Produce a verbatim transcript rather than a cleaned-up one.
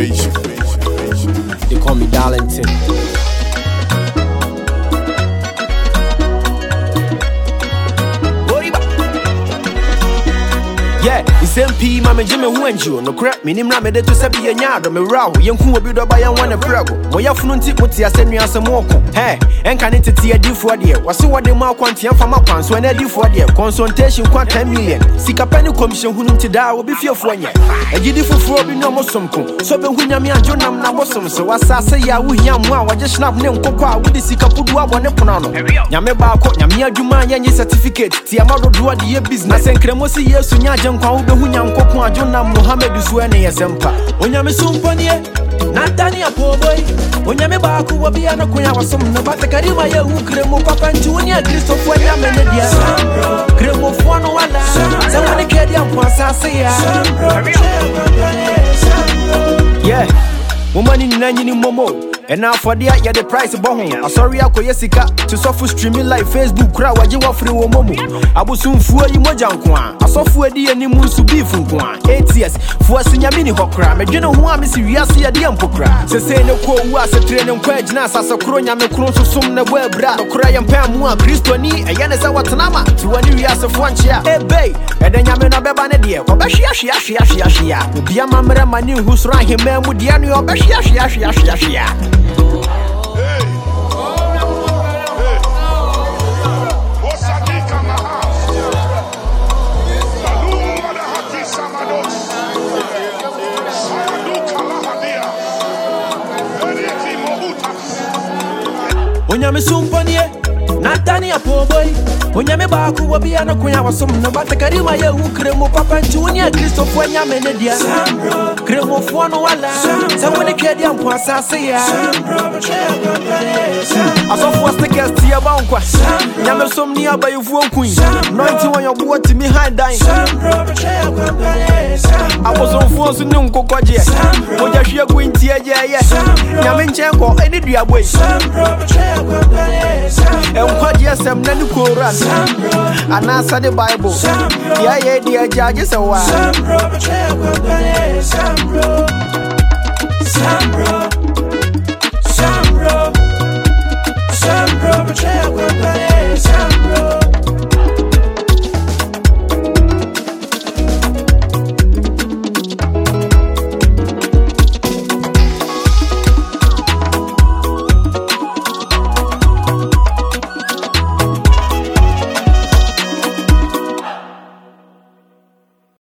They call me Darlington. Yeah, it's M P, Mamma Jimmy Wenju. No crap, minimum made to Sabi and Yard, me row, young who will be the buy and one a prago. Moya Funti put ya send me as a moko. Hey, and can it tea a deal for dear? Was so what the mark quantium from my pants when I do for dear? Consultation quite ten million. Seek a penny commission who to die will be fear for you. A giddy for four be no more some. So when Yami and Jonam now was some. So as I say, I will yam wow, I just snap name cocoa with the Sika Pudua on the Ponano. Yameba, Yamia Juma, Yanni certificate. Tiamado do the business and Cremosi, yes, Sunyajan. Kwa ube hunyanko kwa jona Muhammadu suene ya sempa Onyame sumpanie Natani ya poboy Onyame baku wabiana kunya wasomu Nabata karima ye ukremo papa nchuni ya Kristo fwa nyame nedia Kremo fwano wala Zawani kedi ya mpwasasi ya Yeah Mumani ni nanyi ni momo And now for the yeah the price bohon. I sorry I koye sika to suffer streaming like Facebook crowd waji wa free wo momo. Abusun fuo yi moja nkwa. Asofu edi ani munsu beef nkwa. eight years fuo sinyami ni hokra. Me dwene ho amisi wiase ya de ampokra. Se se ne ko wu ase trene nkwa agina asase kro nyame kro susum ne bo ebra. Okra yempa mu a Kristo ni eye ne se watenama. Ti wani wiase fo anchia. E bay ede nyame na beba ne de. Obehia hia hia hia hia. Obi amamre mani husra hema mu de anu obehia hia hia hia hia. Onyame sumpanie Natani ya poboy Onyame baku wabiana kunya wasomu Nabata karima ye ukremo papa nchuni ya Kristo fwa nyame nedia Kremo fwano wala Zawene kedi ya mpwasasi ya Asofu wa stickers tiya bankwa Nyame somni ya bayufu onkui Nointi wanyo buwa timi haidai Apo somfuwa suni mkokwaje Moja shia kuinti ya jaya Nyame nchenko eni duya boy Enkwaje sem nani Quran Anasa the Bible Yeah yeah dear judges a while Sambro Sambro Sambro Sambro Sambro